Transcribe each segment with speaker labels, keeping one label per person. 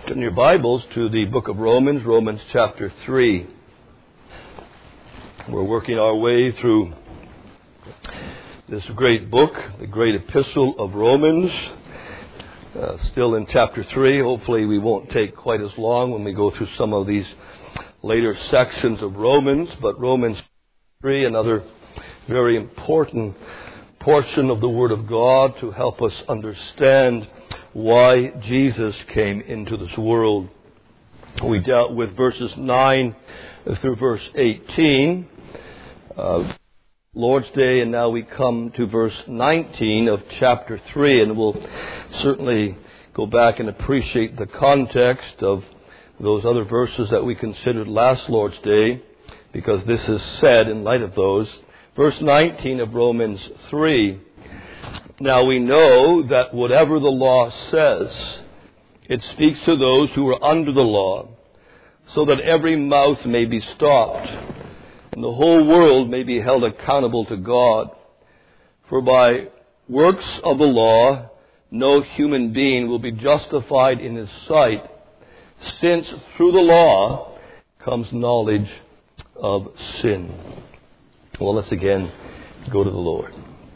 Speaker 1: Turn your Bibles to the book of Romans, Romans chapter 3. We're working our way through this great book, the great epistle of Romans. Still in chapter 3. Hopefully we won't take quite as long when we go through some of these later sections of Romans. But Romans 3, another very important portion of the Word of God to help us understand why Jesus came into this world. We dealt with verses 9 through verse 18, Lord's Day, and now we come to verse 19 of chapter 3, and we'll certainly go back and appreciate the context of those other verses that we considered last Lord's Day, because this is said in light of those. Verse 19 of Romans 3, now we know that whatever the law says, it speaks to those who are under the law, so that every mouth may be stopped, and the whole world may be held accountable to God. For by works of the law, no human being will be justified in his sight, since through the law comes knowledge of sin. Well, let's again go to the Lord.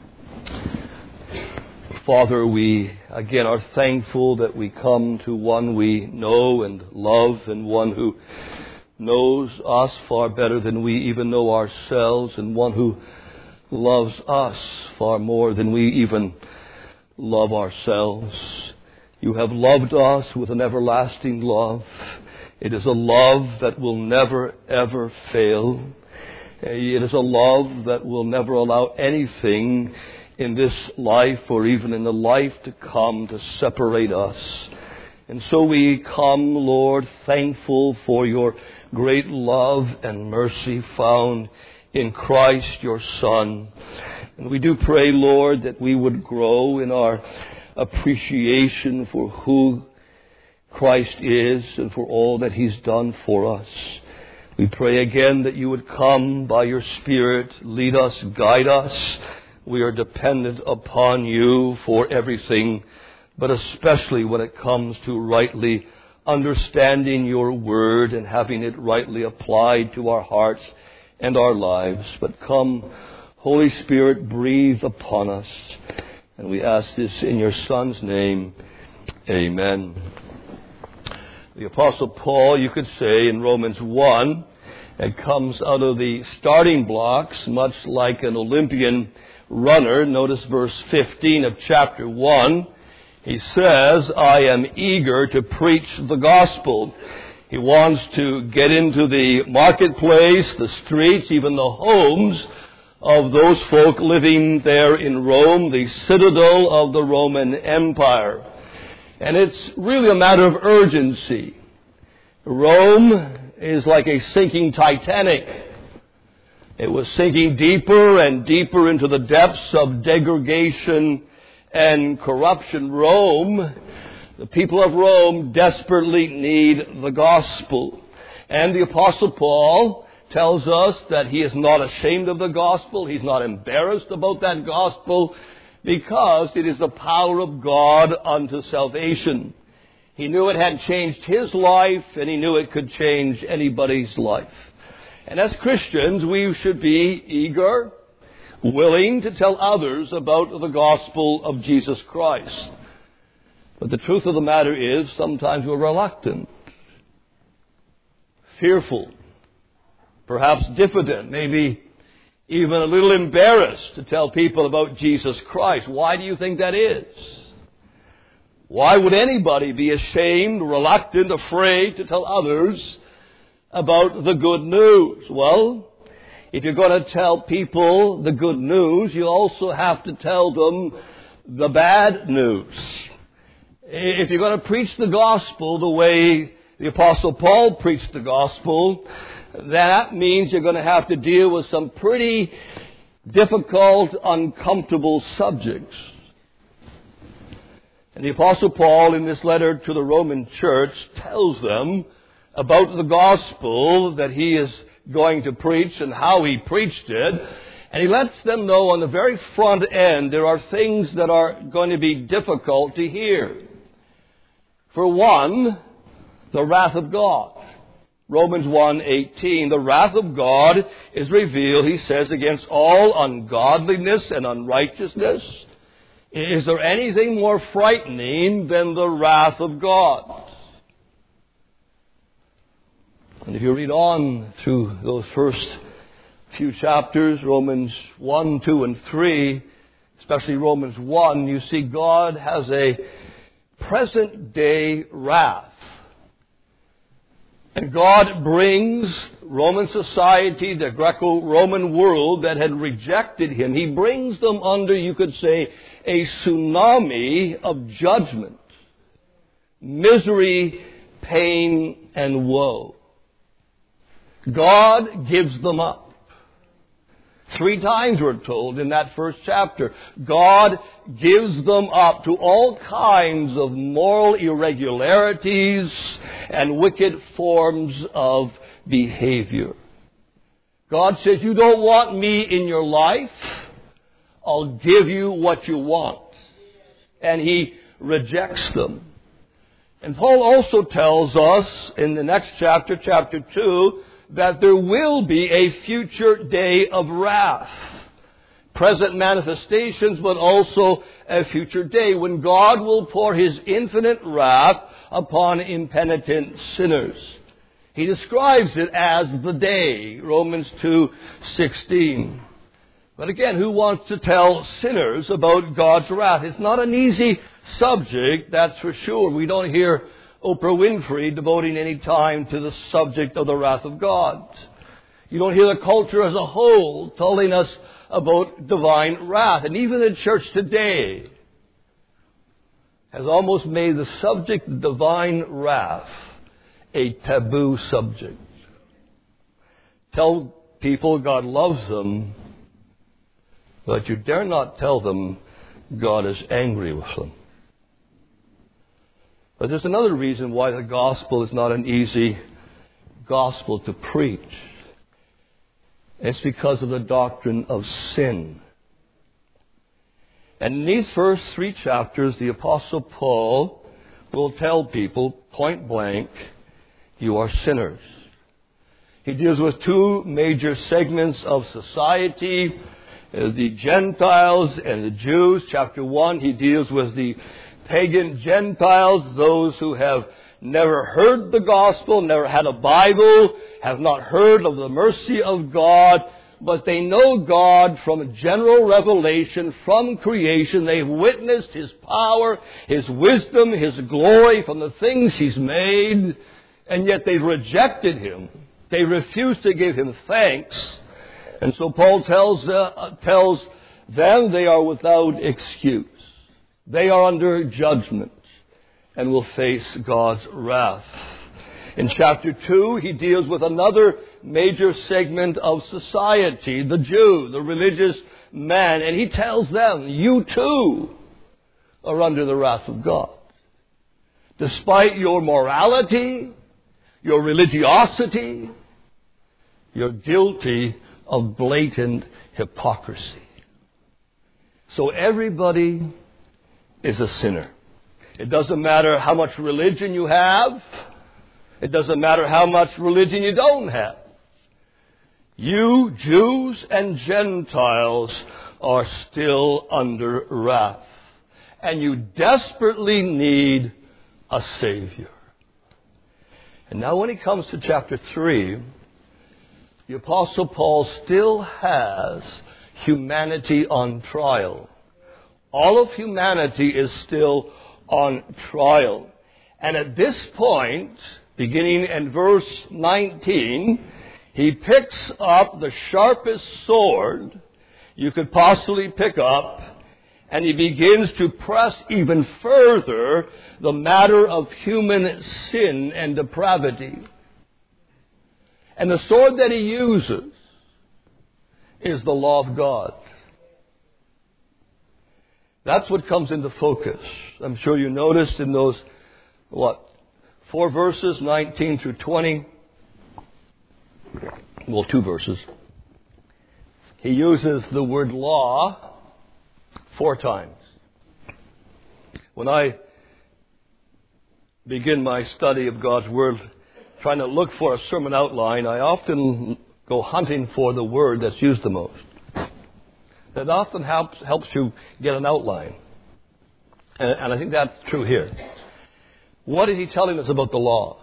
Speaker 1: Father, we again are thankful that we come to one we know and love, and one who knows us far better than we even know ourselves, and one who loves us far more than we even love ourselves. You have loved us with an everlasting love. It is a love that will never, ever fail. It is a love that will never allow anything in this life or even in the life to come to separate us. And so we come, Lord, thankful for your great love and mercy found in Christ, your Son. And we do pray, Lord, that we would grow in our appreciation for who Christ is and for all that He's done for us. We pray again that you would come by your Spirit, lead us, guide us. We are dependent upon you for everything, but especially when it comes to rightly understanding your word and having it rightly applied to our hearts and our lives. But come, Holy Spirit, breathe upon us. And we ask this in your Son's name. Amen. The Apostle Paul, you could say, in Romans 1, it comes out of the starting blocks, much like an Olympian runner. Notice verse 15 of chapter 1. He says, I am eager to preach the gospel. He wants to get into the marketplace, the streets, even the homes of those folk living there in Rome, the citadel of the Roman Empire. And it's really a matter of urgency. Rome is like a sinking Titanic. It was sinking deeper and deeper into the depths of degradation and corruption. Rome, the people of Rome, desperately need the gospel. And the Apostle Paul tells us that he is not ashamed of the gospel. He's not embarrassed about that gospel, because it is the power of God unto salvation. He knew it had changed his life, and he knew it could change anybody's life. And as Christians, we should be eager, willing to tell others about the gospel of Jesus Christ. But the truth of the matter is, sometimes we're reluctant, fearful, perhaps diffident, maybe even a little embarrassed to tell people about Jesus Christ. Why do you think that is? Why would anybody be ashamed, reluctant, afraid to tell others about the good news? Well, if you're going to tell people the good news, you also have to tell them the bad news. If you're going to preach the gospel the way the Apostle Paul preached the gospel, that means you're going to have to deal with some pretty difficult, uncomfortable subjects. And the Apostle Paul, in this letter to the Roman church, tells them about the gospel that he is going to preach and how he preached it. And he lets them know on the very front end there are things that are going to be difficult to hear. For one, the wrath of God. Romans 1:18, the wrath of God is revealed, he says, against all ungodliness and unrighteousness. Is there anything more frightening than the wrath of God? And if you read on through those first few chapters, Romans 1, 2, and 3, especially Romans 1, you see God has a present-day wrath. And God brings Roman society, the Greco-Roman world that had rejected him, he brings them under, you could say, a tsunami of judgment, misery, pain, and woe. God gives them up. 3 times we're told in that first chapter. God gives them up to all kinds of moral irregularities and wicked forms of behavior. God says, you don't want me in your life? I'll give you what you want. And he rejects them. And Paul also tells us in the next chapter, chapter 2, that there will be a future day of wrath. Present manifestations, but also a future day when God will pour his infinite wrath upon impenitent sinners. He describes it as the day, Romans 2:16. But again, who wants to tell sinners about God's wrath? It's not an easy subject, that's for sure. We don't hear Oprah Winfrey devoting any time to the subject of the wrath of God. You don't hear the culture as a whole telling us about divine wrath. And even the church today has almost made the subject of divine wrath a taboo subject. Tell people God loves them, but you dare not tell them God is angry with them. But there's another reason why the gospel is not an easy gospel to preach. It's because of the doctrine of sin. And in these first 3 chapters, the Apostle Paul will tell people, point blank, you are sinners. He deals with 2 major segments of society, the Gentiles and the Jews. Chapter 1, he deals with the pagan Gentiles, those who have never heard the gospel, never had a Bible, have not heard of the mercy of God, but they know God from a general revelation, from creation. They've witnessed his power, his wisdom, his glory from the things he's made, and yet they've rejected him. They refuse to give him thanks. And so Paul tells them they are without excuse. They are under judgment and will face God's wrath. In chapter 2, he deals with another major segment of society, the Jew, the religious man, and he tells them, you too are under the wrath of God. Despite your morality, your religiosity, you're guilty of blatant hypocrisy. So everybody is a sinner. It doesn't matter how much religion you have. It doesn't matter how much religion you don't have. You, Jews and Gentiles, are still under wrath. And you desperately need a Savior. And now when he comes to chapter 3, the Apostle Paul still has humanity on trial. All of humanity is still on trial. And at this point, beginning in verse 19, he picks up the sharpest sword you could possibly pick up, and he begins to press even further the matter of human sin and depravity. And the sword that he uses is the law of God. That's what comes into focus. I'm sure you noticed in those, 4 verses, 19 through 20. Well, 2 verses. He uses the word law 4 times. When I begin my study of God's Word, trying to look for a sermon outline, I often go hunting for the word that's used the most. That often helps you get an outline. And I think that's true here. What is he telling us about the law?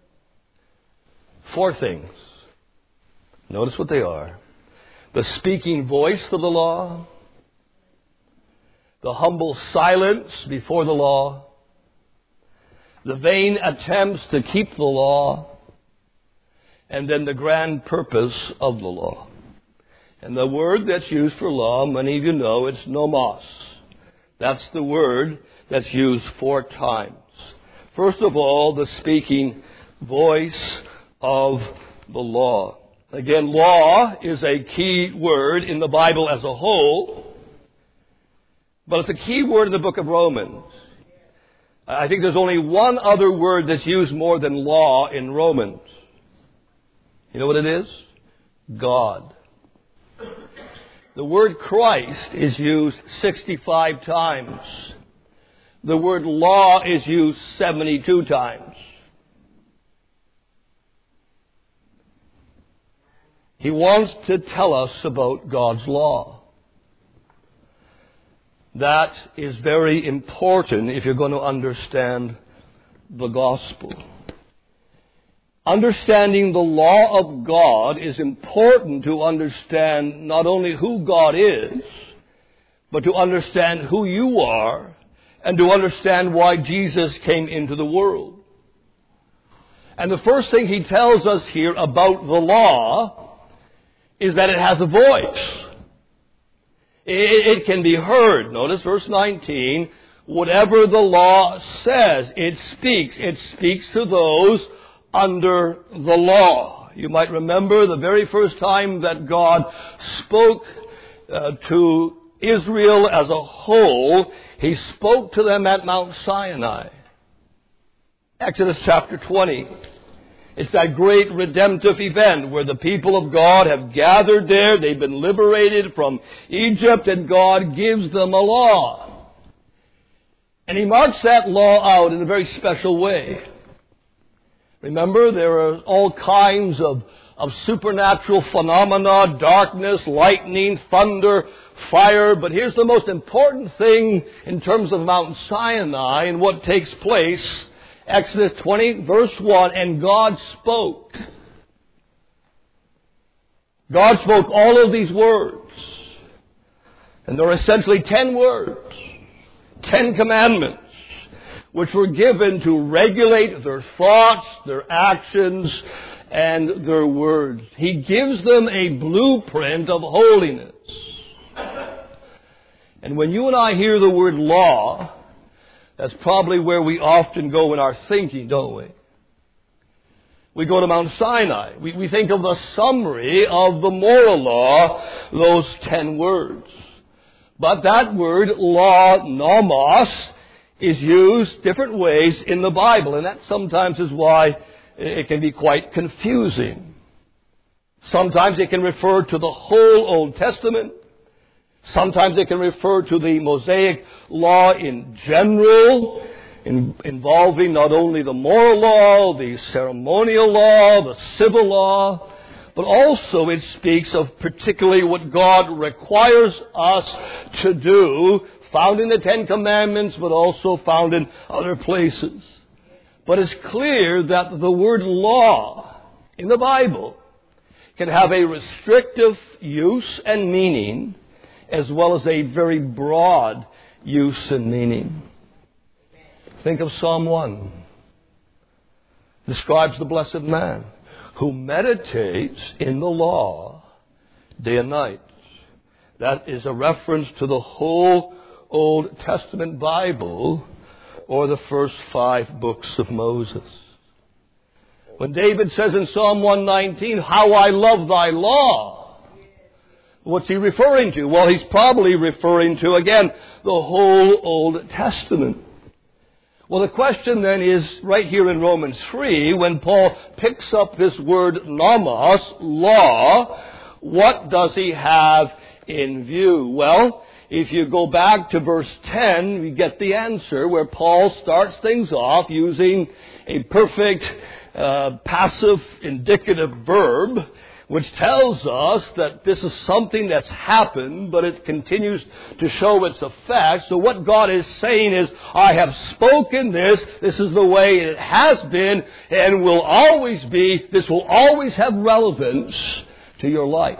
Speaker 1: 4 things. Notice what they are. The speaking voice of the law, the humble silence before the law, the vain attempts to keep the law, and then the grand purpose of the law. And the word that's used for law, many of you know, it's nomos. That's the word that's used 4 times. First of all, the speaking voice of the law. Again, law is a key word in the Bible as a whole, but it's a key word in the book of Romans. I think there's only one other word that's used more than law in Romans. You know what it is? God. The word Christ is used 65 times. The word law is used 72 times. He wants to tell us about God's law. That is very important if you're going to understand the gospel. Understanding the law of God is important to understand not only who God is, but to understand who you are and to understand why Jesus came into the world. And the first thing he tells us here about the law is that it has a voice. It can be heard. Notice verse 19. Whatever the law says, it speaks. It speaks to those under the law. You might remember the very first time that God spoke to Israel as a whole, he spoke to them at Mount Sinai. Exodus chapter 20. It's that great redemptive event where the people of God have gathered there. They've been liberated from Egypt, and God gives them a law. And he marks that law out in a very special way. Remember, there are all kinds of supernatural phenomena, darkness, lightning, thunder, fire. But here's the most important thing in terms of Mount Sinai and what takes place. Exodus 20, verse 1, and God spoke. God spoke all of these words. And there are essentially 10 words, 10 commandments, which were given to regulate their thoughts, their actions, and their words. He gives them a blueprint of holiness. And when you and I hear the word law, that's probably where we often go in our thinking, don't we? We go to Mount Sinai. We think of the summary of the moral law, those 10 words. But that word, law, nomos, is used different ways in the Bible, and that sometimes is why it can be quite confusing. Sometimes it can refer to the whole Old Testament. Sometimes it can refer to the Mosaic law in general, involving not only the moral law, the ceremonial law, the civil law, but also it speaks of particularly what God requires us to do, found in the 10 Commandments, but also found in other places. But it's clear that the word law in the Bible can have a restrictive use and meaning, as well as a very broad use and meaning. Think of Psalm 1. Describes the blessed man who meditates in the law day and night. That is a reference to the whole Old Testament Bible, or the first 5 books of Moses. When David says in Psalm 119, how I love thy law, what's he referring to? Well, he's probably referring to, again, the whole Old Testament. Well, the question then is, right here in Romans 3, when Paul picks up this word nomos, law, what does he have in view? Well, if you go back to verse 10, we get the answer where Paul starts things off using a perfect passive indicative verb, which tells us that this is something that's happened, but it continues to show its effect. So what God is saying is, I have spoken this. This is the way it has been and will always be. This will always have relevance to your life.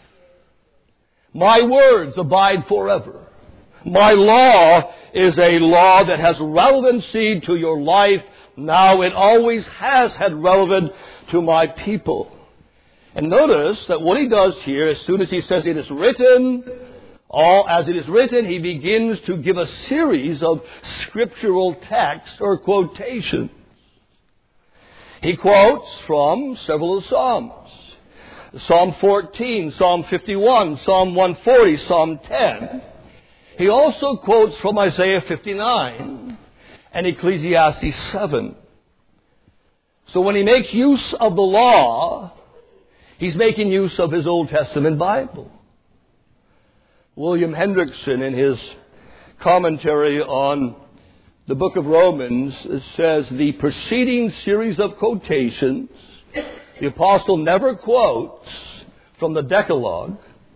Speaker 1: My words abide forever. My law is a law that has relevancy to your life now. It always has had relevance to my people. And notice that what he does here, as soon as he says it is written, all as it is written, he begins to give a series of scriptural texts or quotations. He quotes from several of the Psalms. Psalm 14, Psalm 51, Psalm 140, Psalm 10. He also quotes from Isaiah 59 and Ecclesiastes 7. So when he makes use of the law, he's making use of his Old Testament Bible. William Hendrickson, in his commentary on the book of Romans, says the preceding series of quotations, the apostle never quotes from the Decalogue.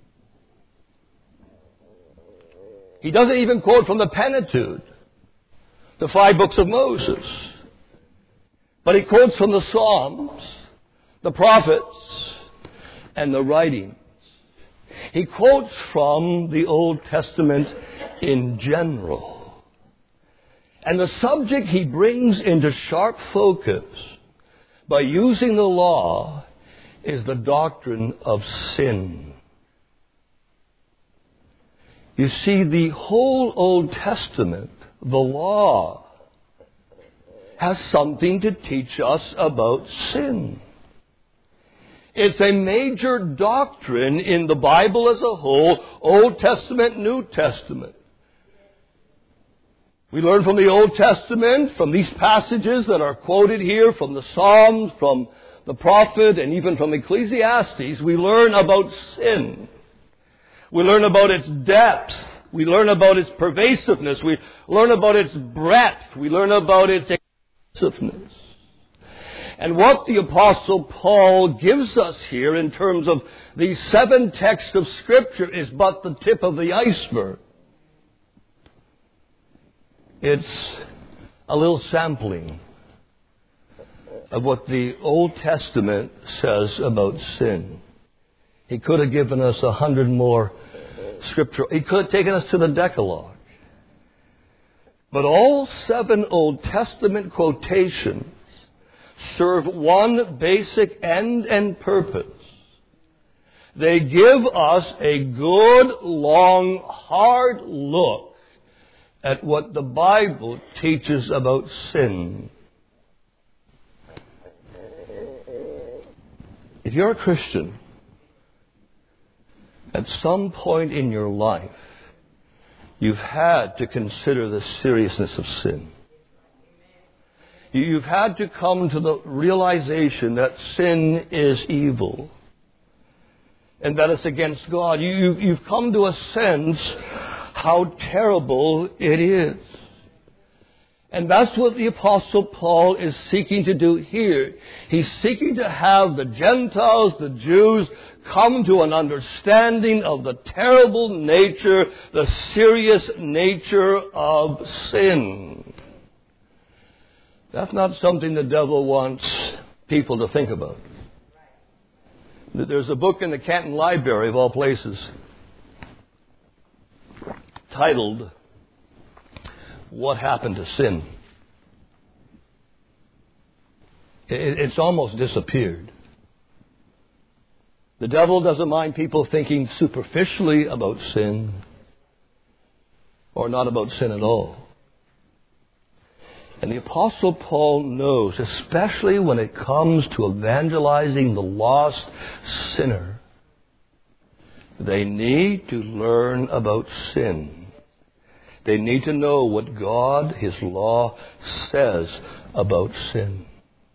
Speaker 1: He doesn't even quote from the Pentateuch, the 5 books of Moses. But he quotes from the Psalms, the prophets, and the writings. He quotes from the Old Testament in general. And the subject he brings into sharp focus by using the law is the doctrine of sin. You see, the whole Old Testament, the law, has something to teach us about sin. It's a major doctrine in the Bible as a whole, Old Testament, New Testament. We learn from the Old Testament, from these passages that are quoted here, from the Psalms, from the prophet, and even from Ecclesiastes, we learn about sin. We learn about its depth. We learn about its pervasiveness. We learn about its breadth. We learn about its extensiveness. And what the Apostle Paul gives us here in terms of these 7 texts of Scripture is but the tip of the iceberg. It's a little sampling of what the Old Testament says about sin. He could have given us 100 more scripture. He could have taken us to the Decalogue. But all 7 Old Testament quotations serve one basic end and purpose. They give us a good, long, hard look at what the Bible teaches about sin. If you're a Christian, at some point in your life, you've had to consider the seriousness of sin. You've had to come to the realization that sin is evil and that it's against God. You've come to a sense how terrible it is. And that's what the Apostle Paul is seeking to do here. He's seeking to have the Gentiles, the Jews, come to an understanding of the terrible nature, the serious nature of sin. That's not something the devil wants people to think about. There's a book in the Canton Library, of all places, titled, What Happened to Sin? It's almost disappeared. The devil doesn't mind people thinking superficially about sin or not about sin at all. And the Apostle Paul knows, especially when it comes to evangelizing the lost sinner, they need to learn about sin. They need to know what God, His law, says about sin.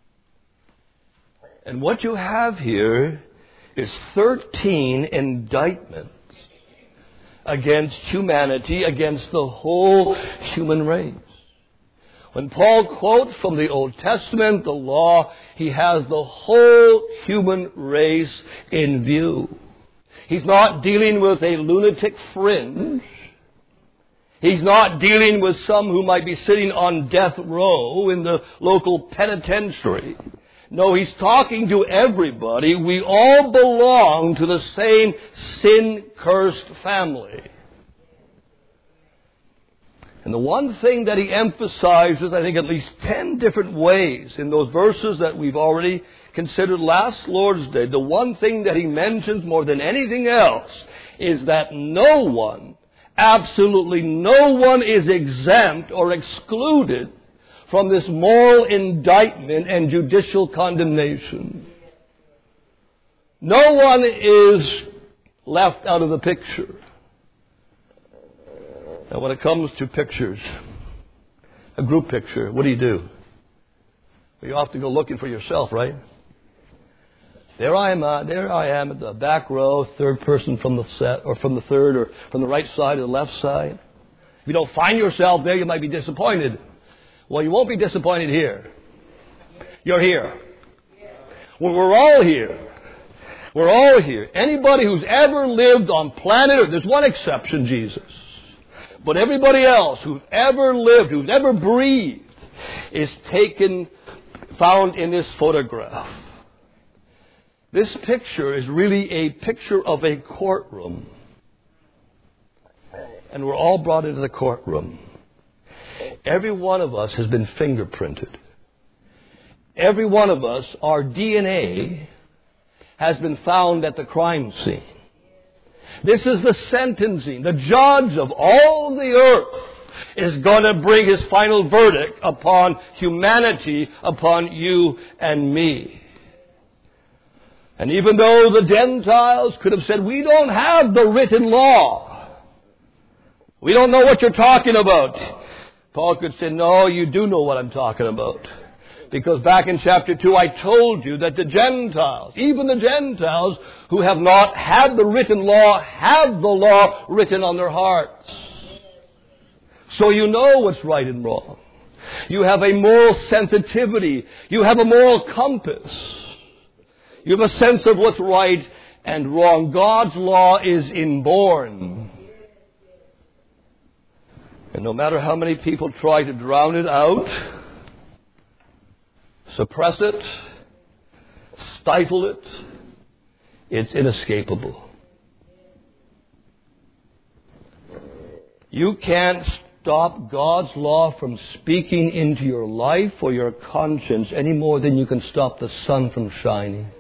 Speaker 1: And what you have here is 13 indictments against humanity, against the whole human race. When Paul quotes from the Old Testament, the law, he has the whole human race in view. He's not dealing with a lunatic fringe. He's not dealing with some who might be sitting on death row in the local penitentiary. No, he's talking to everybody. We all belong to the same sin-cursed family. And the one thing that he emphasizes, I think at least 10 different ways in those verses that we've already considered last Lord's Day, the one thing that he mentions more than anything else is that no one, absolutely no one is exempt or excluded from this moral indictment and judicial condemnation. No one is left out of the picture. Now, when it comes to pictures, a group picture, what do? You have to go looking for yourself, right? There I am at the back row, third person from the set, or from the third, or from the right side or the left side. If you don't find yourself there, you might be disappointed. Well, you won't be disappointed here. You're here. Well, we're all here. We're all here. Anybody who's ever lived on planet Earth, there's one exception, Jesus. But everybody else who's ever lived, who's ever breathed, is found in this photograph. This picture is really a picture of a courtroom. And we're all brought into the courtroom. Every one of us has been fingerprinted. Every one of us, our DNA has been found at the crime scene. This is the sentencing. The judge of all the earth is going to bring his final verdict upon humanity, upon you and me. And even though the Gentiles could have said, we don't have the written law, we don't know what you're talking about, Paul could say, no, you do know what I'm talking about. Because back in chapter 2, I told you that the Gentiles, even the Gentiles who have not had the written law, have the law written on their hearts. So you know what's right and wrong. You have a moral sensitivity. You have a moral compass. You have a sense of what's right and wrong. God's law is inborn. And no matter how many people try to drown it out, suppress it, stifle it, it's inescapable. You can't stop God's law from speaking into your life or your conscience any more than you can stop the sun from shining.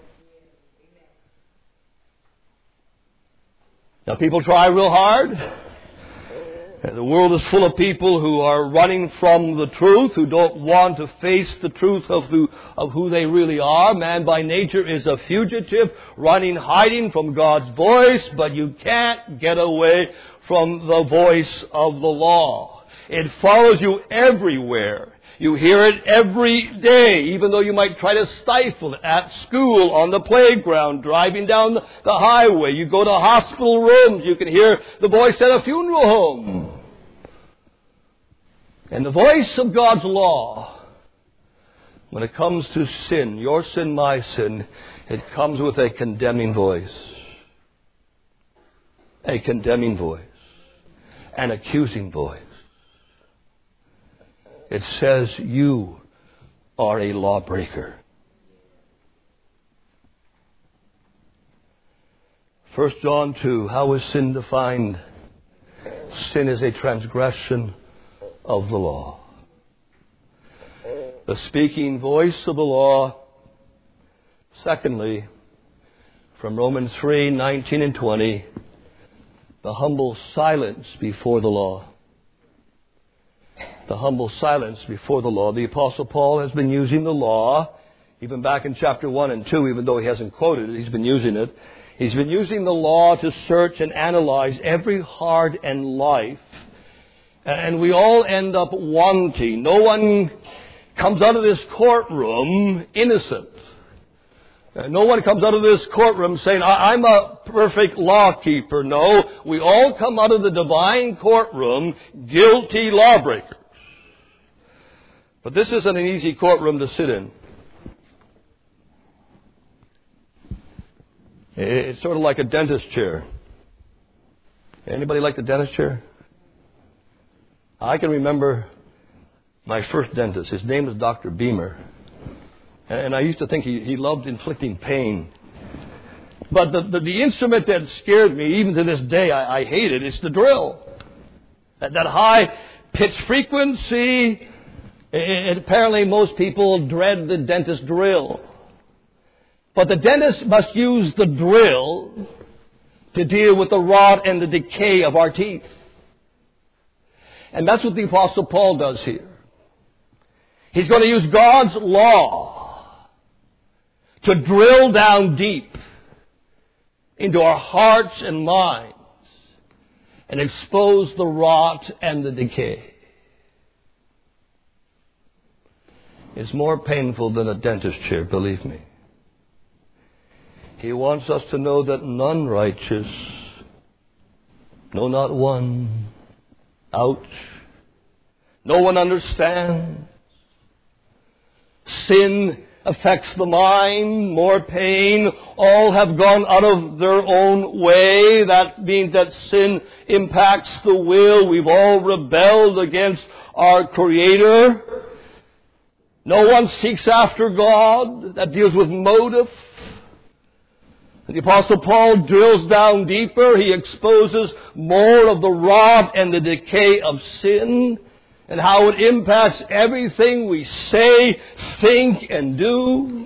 Speaker 1: Now, people try real hard. And the world is full of people who are running from the truth, who don't want to face the truth of who they really are. Man by nature is a fugitive, running, hiding from God's voice, but you can't get away from the voice of the law. It follows you everywhere. You hear it every day, even though you might try to stifle it at school, on the playground, driving down the highway. You go to hospital rooms, you can hear the voice at a funeral home. And the voice of God's law, when it comes to sin, your sin, my sin, it comes with a condemning voice. A condemning voice. An accusing voice. It says you are a lawbreaker. 1 John 2, how is sin defined? Sin is a transgression of the law. The speaking voice of the law. Secondly, from Romans 3, 19 and 20, the humble silence before the law. The humble silence before the law. The Apostle Paul has been using the law, even back in chapter 1 and 2, even though he hasn't quoted it, he's been using it. He's been using the law to search and analyze every heart and life. And we all end up wanting. No one comes out of this courtroom innocent. No one comes out of this courtroom saying, I'm a perfect law keeper. No, we all come out of the divine courtroom guilty lawbreakers. But this isn't an easy courtroom to sit in. It's sort of like a dentist chair. Anybody like the dentist chair? I can remember my first dentist. His name was Dr. Beamer. And I used to think he loved inflicting pain. But the instrument that scared me, even to this day, I hate it. It's the drill. That high pitch frequency. Apparently most people dread the dentist drill. But the dentist must use the drill to deal with the rot and the decay of our teeth. And that's what the Apostle Paul does here. He's going to use God's law to drill down deep into our hearts and minds and expose the rot and the decay. It's more painful than a dentist chair, believe me. He wants us to know that none righteous, no, not one, ouch, no one understands. Sin affects the mind, more pain. All have gone out of their own way. That means that sin impacts the will. We've all rebelled against our Creator. No one seeks after God. That deals with motive. And the Apostle Paul drills down deeper. He exposes more of the rot and the decay of sin, and how it impacts everything we say, think, and do.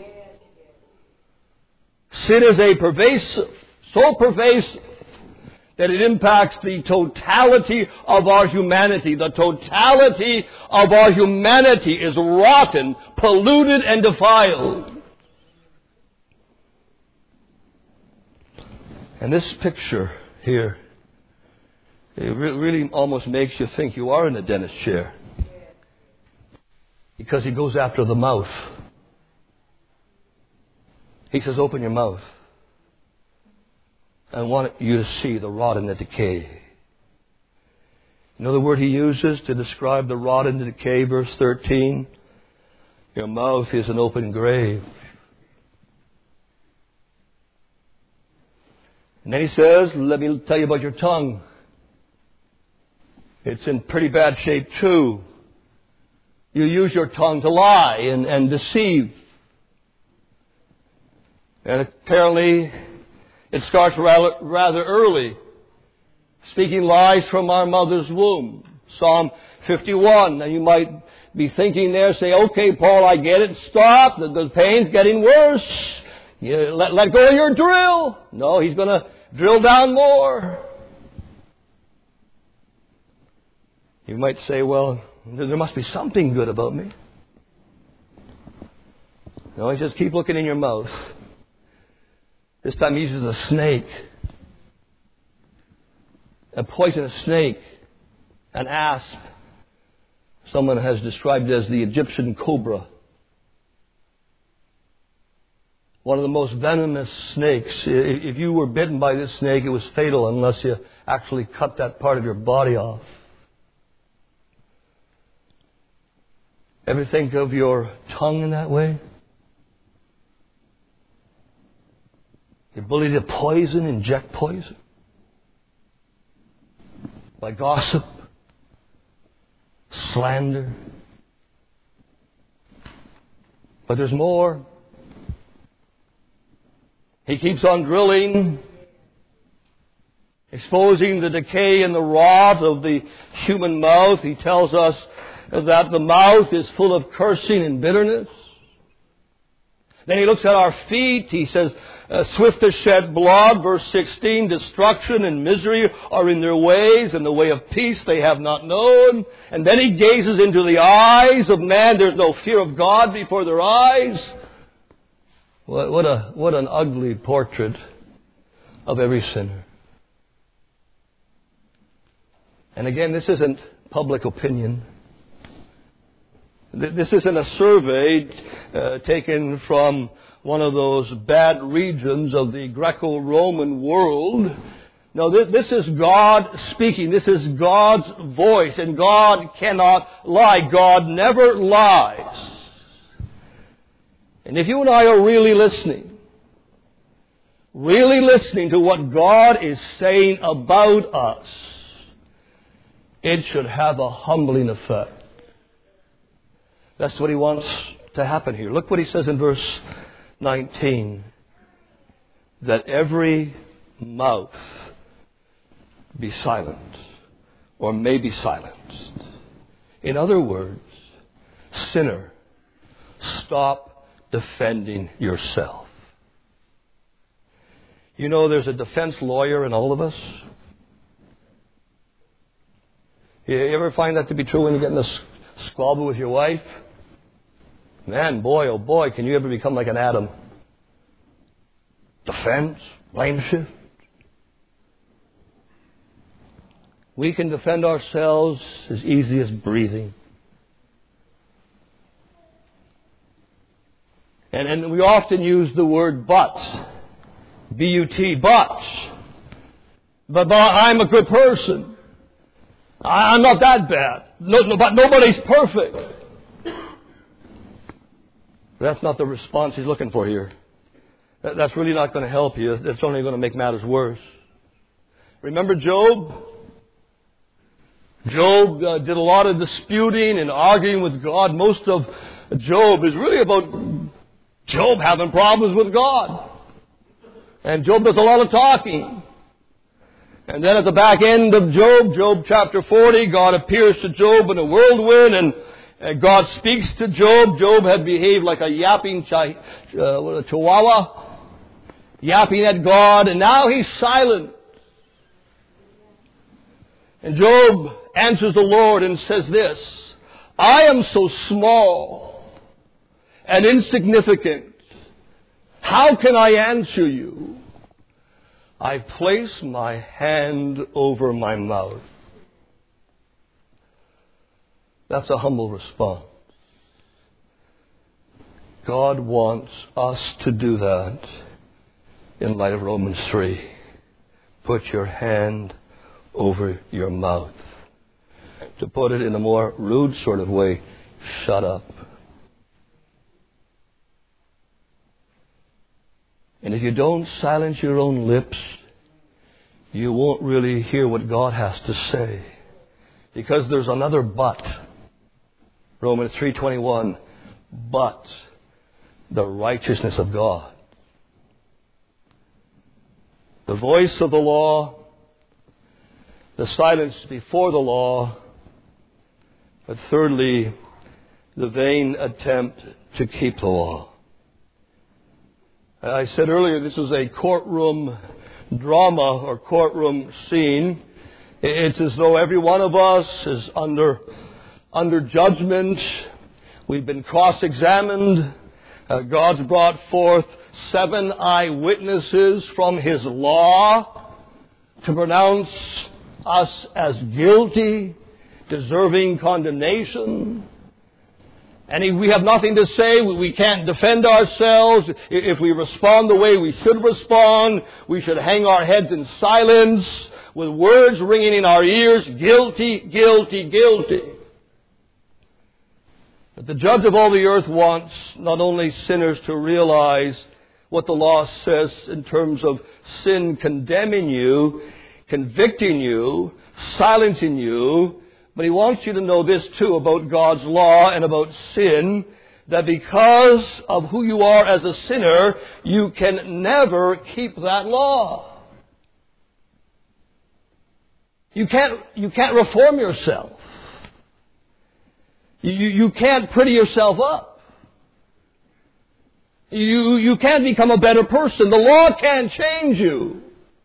Speaker 1: Sin is so pervasive, that it impacts the totality of our humanity. The totality of our humanity is rotten, polluted, and defiled. And this picture here, it really almost makes you think you are in a dentist chair. Because he goes after the mouth. He says, open your mouth. I want you to see the rot and the decay. You know the word he uses to describe the rot and the decay, verse 13? Your mouth is an open grave. And then he says, let me tell you about your tongue. It's in pretty bad shape too. You use your tongue to lie and deceive. And apparently it starts rather early. Speaking lies from our mother's womb. Psalm 51. Now you might be thinking there, say, okay, Paul, I get it. Stop. The pain's getting worse. You let go of your drill. No, he's going to drill down more. You might say, well, there must be something good about me. No, he says, keep looking in your mouth. This time he uses a snake. A poisonous snake. An asp. Someone has described it as the Egyptian cobra. One of the most venomous snakes. If you were bitten by this snake, it was fatal unless you actually cut that part of your body off. Ever think of your tongue in that way? The ability to poison, inject poison. By gossip, slander. But there's more. He keeps on drilling, exposing the decay and the rot of the human mouth. He tells us that the mouth is full of cursing and bitterness. Then he looks at our feet. He says, swift to shed blood, verse 16, destruction and misery are in their ways, and the way of peace they have not known. And then he gazes into the eyes of man. There's no fear of God before their eyes. What an ugly portrait of every sinner. And again, this isn't public opinion. This isn't a survey taken from one of those bad regions of the Greco-Roman world. No, this is God speaking. This is God's voice, and God cannot lie. God never lies. And if you and I are really listening to what God is saying about us, it should have a humbling effect. That's what He wants to happen here. Look what He says in verse 19. That every mouth be silent, or may be silenced. In other words, sinner, stop defending yourself. You know, there's a defense lawyer in all of us. You ever find that to be true when you get in a squabble with your wife? Man, boy, oh boy, can you ever become like an Adam? Defense, blame shift. We can defend ourselves as easy as breathing. And we often use the word but. B-U-T, but I'm a good person. I'm not that bad. But nobody's perfect. That's not the response He's looking for here. That's really not going to help you. It's only going to make matters worse. Remember Job? Job did a lot of disputing and arguing with God. Most of Job is really about Job having problems with God. And Job does a lot of talking. And then at the back end of Job chapter 40, God appears to Job in a whirlwind, and God speaks to Job. Job had behaved like a yapping chihuahua, yapping at God, and now he's silent. And Job answers the Lord and says this, I am so small and insignificant. How can I answer you? I place my hand over my mouth. That's a humble response. God wants us to do that in light of Romans 3. Put your hand over your mouth. To put it in a more rude sort of way, shut up. And if you don't silence your own lips, you won't really hear what God has to say. Because there's another but. Romans 3:21. But the righteousness of God. The voice of the law, the silence before the law, but thirdly, the vain attempt to keep the law. I said earlier this is a courtroom drama or courtroom scene. It's as though every one of us is under judgment. We've been cross-examined. God's brought forth 7 eyewitnesses from His law to pronounce us as guilty, deserving condemnation. And we have nothing to say. We can't defend ourselves. If we respond the way we should respond, we should hang our heads in silence with words ringing in our ears, guilty, guilty, guilty. But the judge of all the earth wants not only sinners to realize what the law says in terms of sin condemning you, convicting you, silencing you, but He wants you to know this too about God's law and about sin, that because of who you are as a sinner, you can never keep that law. You can't reform yourself. You can't pretty yourself up. You can't become a better person. The law can't change you.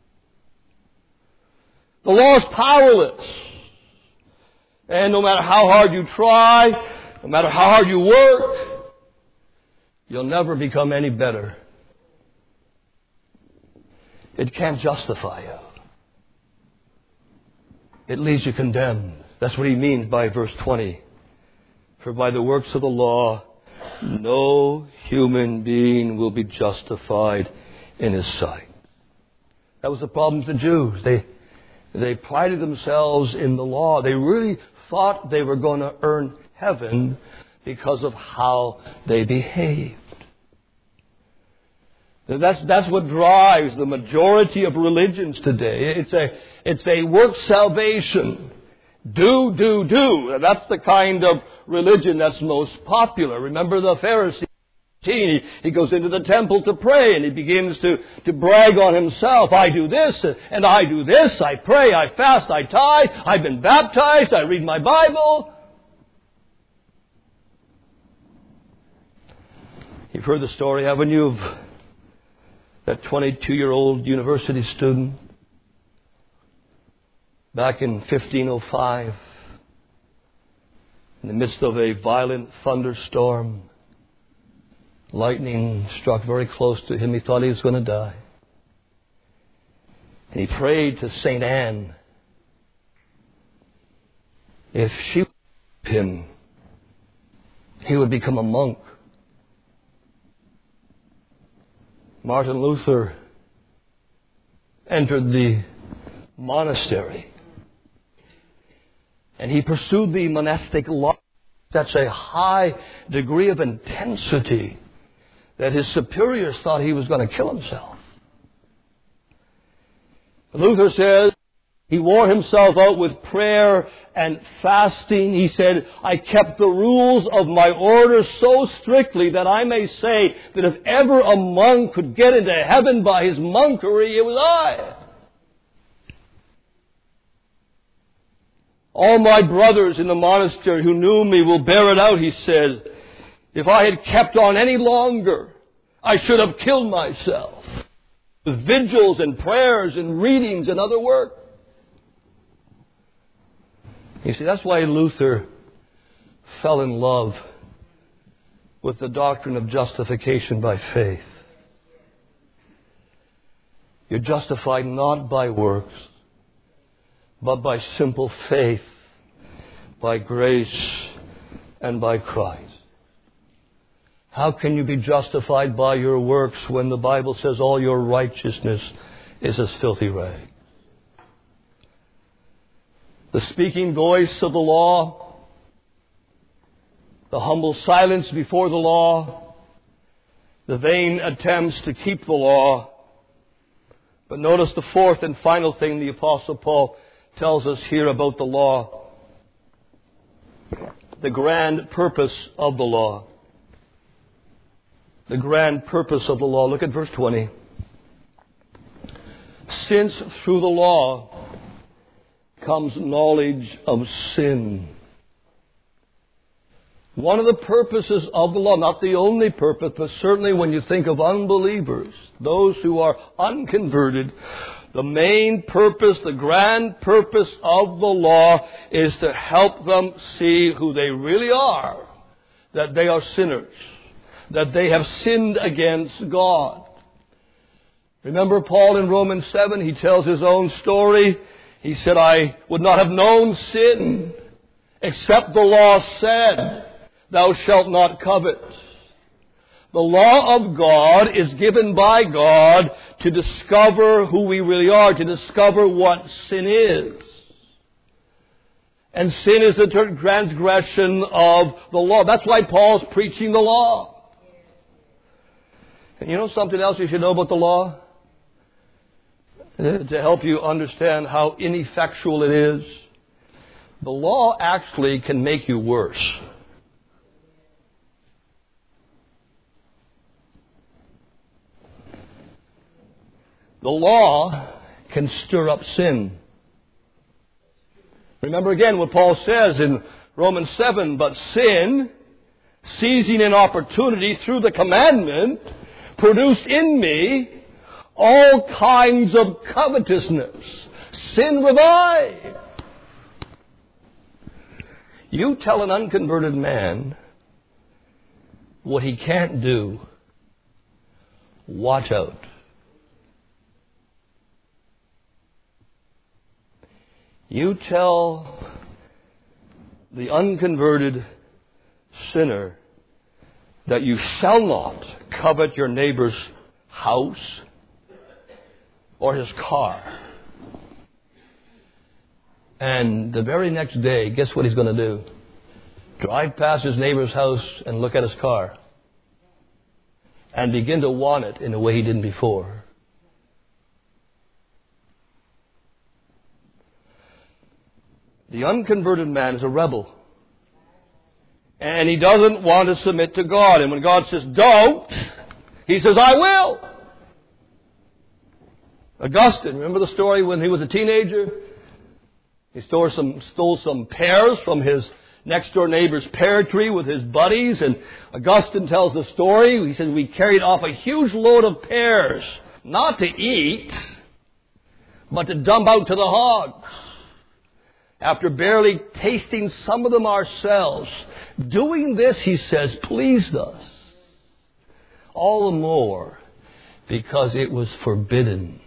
Speaker 1: The law is powerless. And no matter how hard you try, no matter how hard you work, you'll never become any better. It can't justify you. It leaves you condemned. That's what he means by verse 20. For by the works of the law, no human being will be justified in his sight. That was the problem with the Jews. They prided themselves in the law. They really thought they were going to earn heaven because of how they behaved. That's what drives the majority of religions today. It's a work salvation. Do. That's the kind of religion that's most popular. Remember the Pharisee? He goes into the temple to pray, and he begins to brag on himself. I do this, and I do this. I pray, I fast, I tithe. I've been baptized. I read my Bible. You've heard the story, haven't you, of that 22-year-old university student back in 1505, in the midst of a violent thunderstorm. Lightning struck very close to him. He thought he was going to die. And he prayed to St. Anne. If she would help him, he would become a monk. Martin Luther entered the monastery. And he pursued the monastic life. That's a high degree of intensity that his superiors thought he was going to kill himself. Luther says he wore himself out with prayer and fasting. He said, I kept the rules of my order so strictly that I may say that if ever a monk could get into heaven by his monkery, it was I. All my brothers in the monastery who knew me will bear it out, he says. If I had kept on any longer, I should have killed myself with vigils and prayers and readings and other work. You see, that's why Luther fell in love with the doctrine of justification by faith. You're justified not by works, but by simple faith, by grace, and by Christ. How can you be justified by your works when the Bible says all your righteousness is as filthy rags? The speaking voice of the law, the humble silence before the law, the vain attempts to keep the law. But notice the fourth and final thing the Apostle Paul tells us here about the law. The grand purpose of the law. The grand purpose of the law. Look at verse 20. Since through the law comes knowledge of sin. One of the purposes of the law, not the only purpose, but certainly when you think of unbelievers, those who are unconverted, the main purpose, the grand purpose of the law is to help them see who they really are, that they are sinners, that they have sinned against God. Remember Paul in Romans 7, he tells his own story. He said, I would not have known sin except the law said, thou shalt not covet. The law of God is given by God to discover who we really are, to discover what sin is. And sin is the transgression of the law. That's why Paul's preaching the law. And you know something else you should know about the law? To help you understand how ineffectual it is. The law actually can make you worse. The law can stir up sin. Remember again what Paul says in Romans 7, but sin, seizing an opportunity through the commandment, produced in me all kinds of covetousness. Sin revived. You tell an unconverted man what he can't do, watch out. You tell the unconverted sinner, that you shall not covet your neighbor's house or his car. And the very next day, guess what he's going to do? Drive past his neighbor's house and look at his car. And begin to want it in a way he didn't before. The unconverted man is a rebel. And he doesn't want to submit to God. And when God says, don't, he says, I will. Augustine, remember the story when he was a teenager? He stole some pears from his next door neighbor's pear tree with his buddies. And Augustine tells the story. He says, we carried off a huge load of pears, not to eat, but to dump out to the hogs. After barely tasting some of them ourselves, doing this, he says, pleased us. All the more because it was forbidden.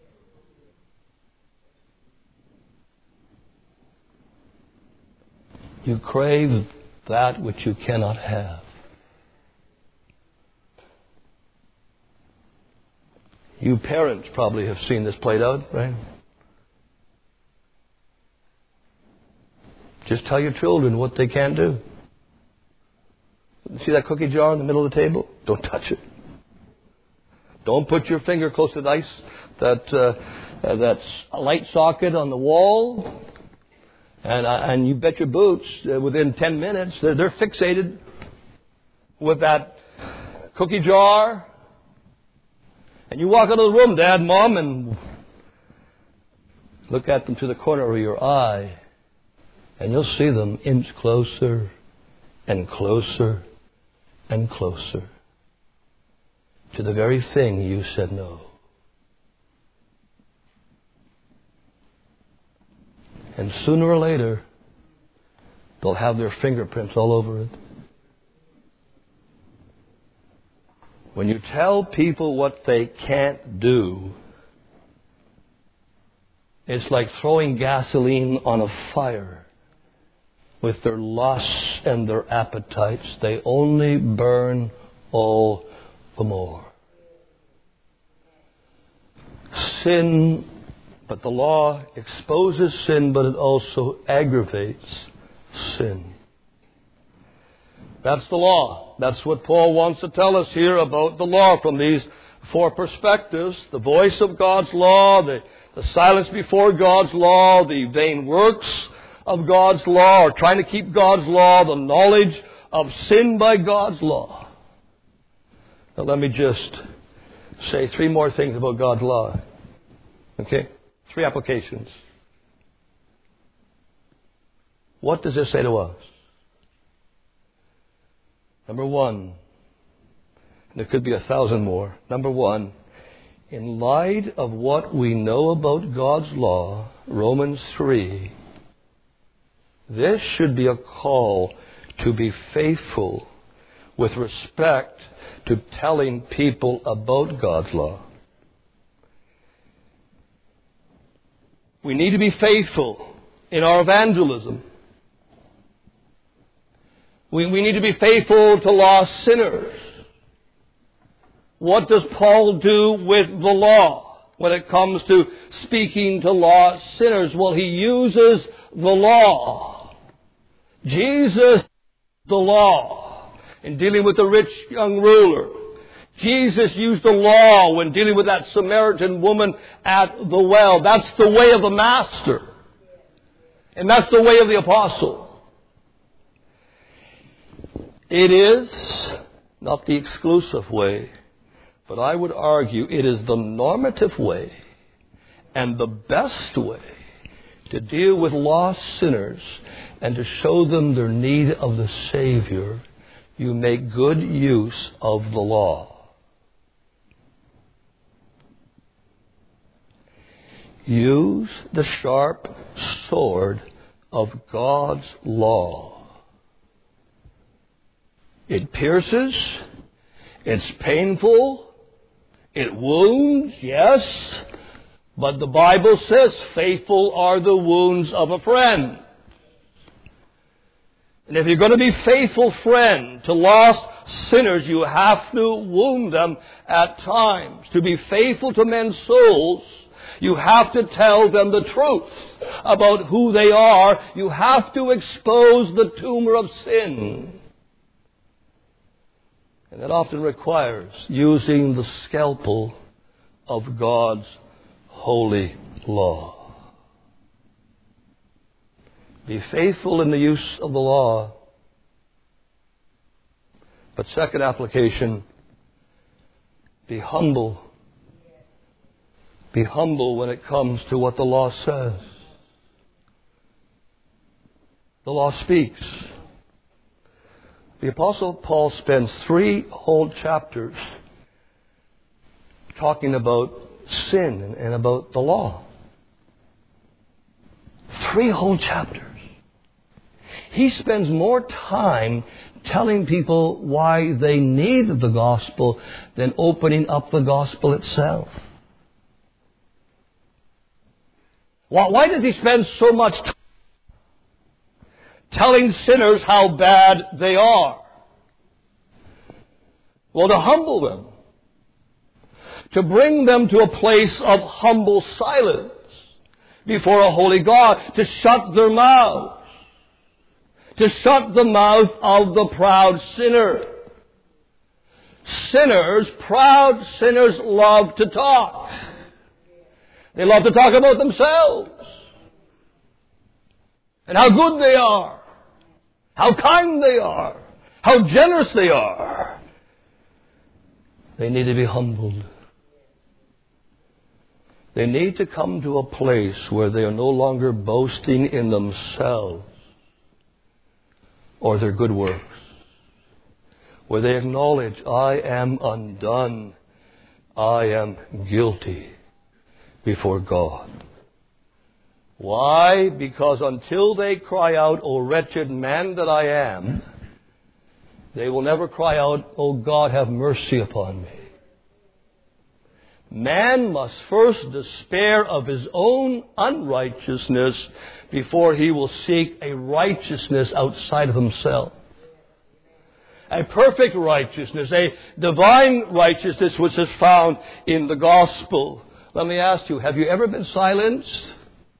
Speaker 1: You crave that which you cannot have. You parents probably have seen this played out, right? Just tell your children what they can't do. See that cookie jar in the middle of the table? Don't touch it. Don't put your finger close to that light socket on the wall. And you bet your boots, within 10 minutes, they're fixated with that cookie jar. And you walk out of the room, Dad, Mom, and look at them to the corner of your eye. And you'll see them inch closer and closer and closer to the very thing you said no. And sooner or later, they'll have their fingerprints all over it. When you tell people what they can't do, it's like throwing gasoline on a fire. With their lusts and their appetites, they only burn all the more. Sin, but the law exposes sin, but it also aggravates sin. That's the law. That's what Paul wants to tell us here about the law from these four perspectives. The voice of God's law, the silence before God's law, the vain works of God's law, or trying to keep God's law, the knowledge of sin by God's law. Now let me just say three more things about God's law. Okay? 3 applications. What does this say to us? Number 1, there could be 1,000 more. Number 1, in light of what we know about God's law, Romans 3, this should be a call to be faithful with respect to telling people about God's law. We need to be faithful in our evangelism. We need to be faithful to lost sinners. What does Paul do with the law when it comes to speaking to lost sinners? Well, he uses the law. Jesus, the law, in dealing with the rich young ruler. Jesus used the law when dealing with that Samaritan woman at the well. That's the way of the Master. And that's the way of the Apostle. It is not the exclusive way, but I would argue it is the normative way and the best way to deal with lost sinners and to show them their need of the Savior. You make good use of the law. Use the sharp sword of God's law. It pierces, it's painful, it wounds, yes, but the Bible says faithful are the wounds of a friend. And if you're going to be faithful friend to lost sinners, you have to wound them at times. To be faithful to men's souls, you have to tell them the truth about who they are. You have to expose the tumor of sin. And that often requires using the scalpel of God's holy law. Be faithful in the use of the law. But second application, be humble. Be humble when it comes to what the law says. The law speaks. The Apostle Paul spends 3 whole chapters talking about sin and about the law. 3 whole chapters. He spends more time telling people why they need the gospel than opening up the gospel itself. Why does he spend so much time telling sinners how bad they are? Well, to humble them. To bring them to a place of humble silence before a holy God. To shut their mouths. To shut the mouth of the proud sinner. Sinners, proud sinners, love to talk. They love to talk about themselves. And how good they are. How kind they are. How generous they are. They need to be humbled. They need to come to a place where they are no longer boasting in themselves or their good works. Where they acknowledge, I am undone. I am guilty before God. Why? Because until they cry out, O wretched man that I am, they will never cry out, O God, have mercy upon me. Man must first despair of his own unrighteousness before he will seek a righteousness outside of himself. A perfect righteousness, a divine righteousness which is found in the gospel. Let me ask you, have you ever been silenced?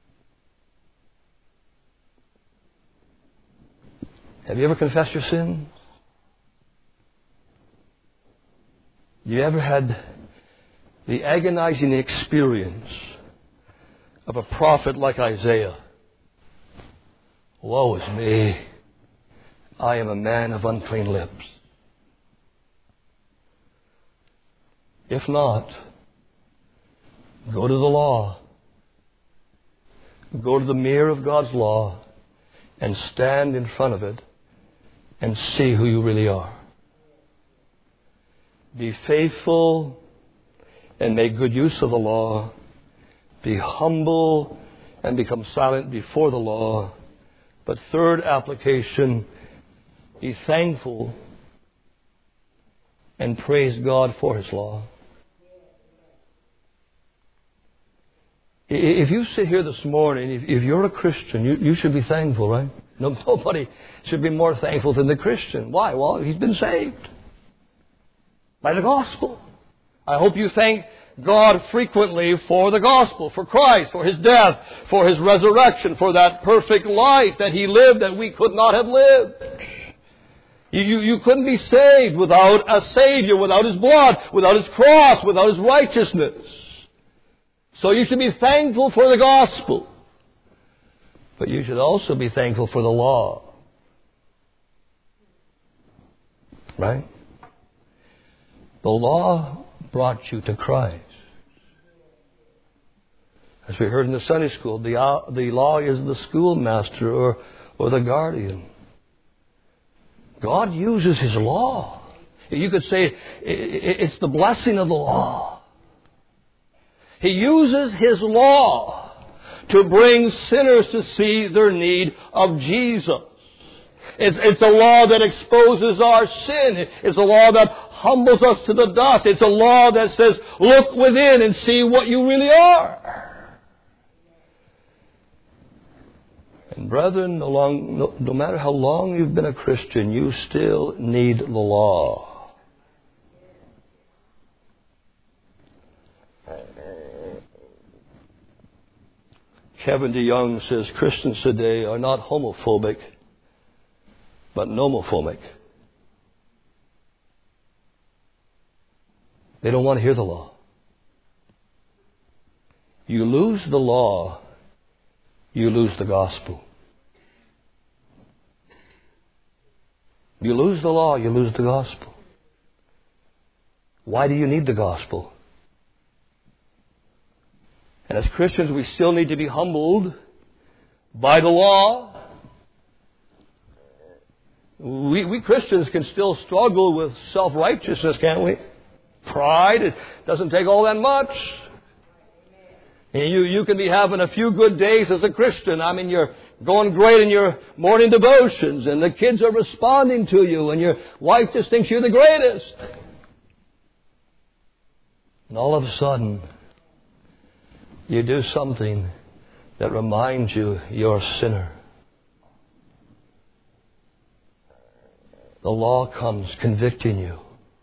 Speaker 1: Have you ever confessed your sins? You ever had the agonizing experience of a prophet like Isaiah? Woe is me. I am a man of unclean lips. If not, go to the law. Go to the mirror of God's law and stand in front of it and see who you really are. Be faithful and make good use of the law. Be humble and become silent before the law. But third application, be thankful and praise God for His law. If you sit here this morning, if you're a Christian, you should be thankful, right? Nobody should be more thankful than the Christian. Why? Well, he's been saved by the gospel. I hope you thank God frequently for the gospel, for Christ, for His death, for His resurrection, for that perfect life that He lived that we could not have lived. You couldn't be saved without a Savior, without His blood, without His cross, without His righteousness. So you should be thankful for the gospel. But you should also be thankful for the law. Right? The law brought you to Christ. As we heard in the Sunday school, the law is the schoolmaster or the guardian. God uses His law. You could say it's the blessing of the law. He uses His law to bring sinners to see their need of Jesus. It's a law that exposes our sin. It's a law that humbles us to the dust. It's a law that says, look within and see what you really are. And brethren, no matter how long you've been a Christian, you still need the law. Kevin DeYoung says Christians today are not homophobic, but nomophobic. They don't want to hear the law. You lose the law, you lose the gospel. You lose the law, you lose the gospel. Why do you need the gospel? And as Christians, we still need to be humbled by the law. We Christians can still struggle with self-righteousness, can't we? Pride. It doesn't take all that much. And you can be having a few good days as a Christian. I mean, you're going great in your morning devotions, and the kids are responding to you, and your wife just thinks you're the greatest. And all of a sudden, you do something that reminds you you're a sinner. The law comes convicting you.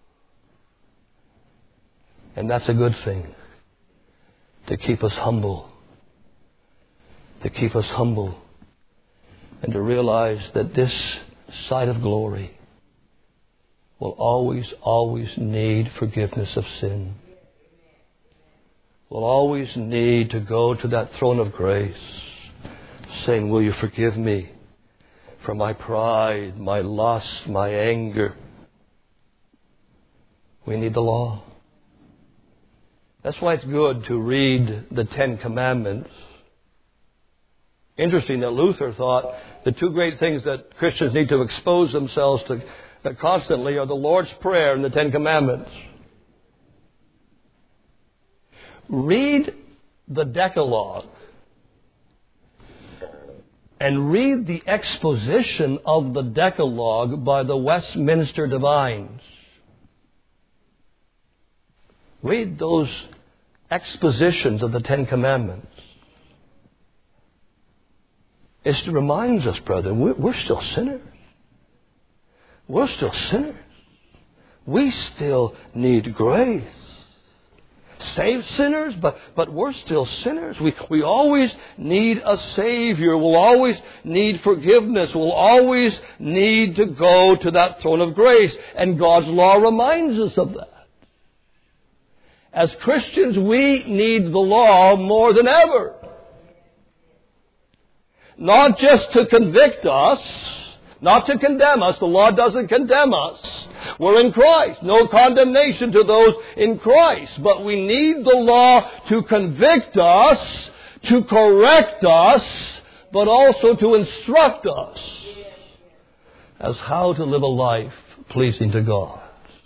Speaker 1: And that's a good thing. To keep us humble. To keep us humble. And to realize that this side of glory will always, always need forgiveness of sin. Will always need to go to that throne of grace, saying, will you forgive me for my pride, my lust, my anger? We need the law. That's why it's good to read the Ten Commandments. Interesting that Luther thought the two great things that Christians need to expose themselves to constantly are the Lord's Prayer and the Ten Commandments. Read the Decalogue and read the exposition of the Decalogue by the Westminster Divines. Read those expositions of the Ten Commandments. It reminds us, brethren, we're still sinners. We're still sinners. We still need grace. Saved sinners, but we're still sinners. We always need a Savior. We'll always need forgiveness. We'll always need to go to that throne of grace. And God's law reminds us of that. As Christians, we need the law more than ever. Not just to convict us, not to condemn us. The law doesn't condemn us. We're in Christ. No condemnation to those in Christ. But we need the law to convict us, to correct us, but also to instruct us as how to live a life pleasing to God.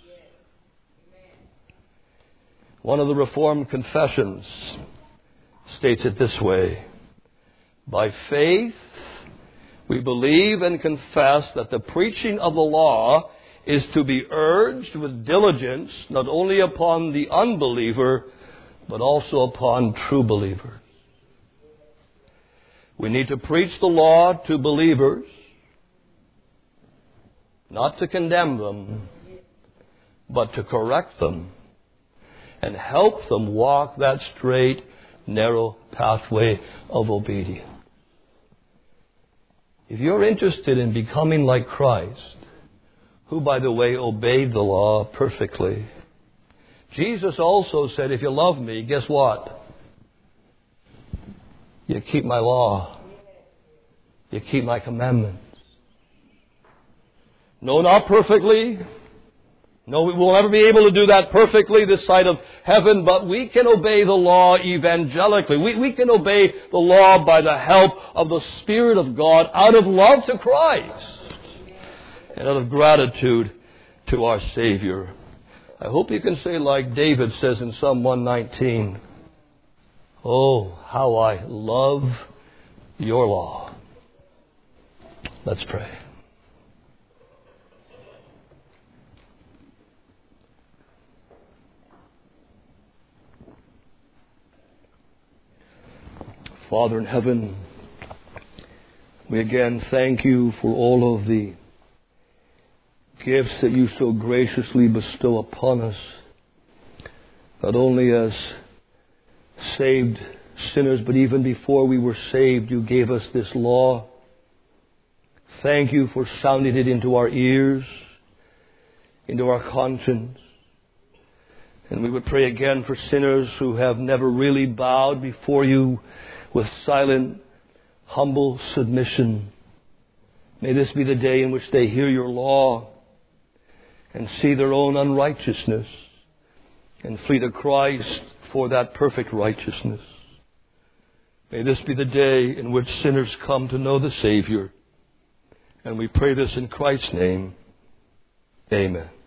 Speaker 1: One of the Reformed confessions states it this way: by faith, we believe and confess that the preaching of the law is to be urged with diligence not only upon the unbeliever, but also upon true believers. We need to preach the law to believers, not to condemn them, but to correct them and help them walk that straight, narrow pathway of obedience. If you're interested in becoming like Christ, who, by the way, obeyed the law perfectly, Jesus also said, if you love me, guess what? You keep my law. You keep my commandments. No, not perfectly. No, we will never be able to do that perfectly this side of heaven, but we can obey the law evangelically. We can obey the law by the help of the Spirit of God out of love to Christ and out of gratitude to our Savior. I hope you can say like David says in Psalm 119, oh, how I love your law. Let's pray. Father in heaven, We again thank you for all of the gifts that you so graciously bestow upon us, not only as saved sinners, but even before we were saved, you gave us this law. Thank you for sounding it into our ears, into our conscience. And we would pray again for sinners who have never really bowed before you with silent, humble submission. May this be the day in which they hear your law and see their own unrighteousness and flee to Christ for that perfect righteousness. May this be the day in which sinners come to know the Savior. And we pray this in Christ's name. Amen.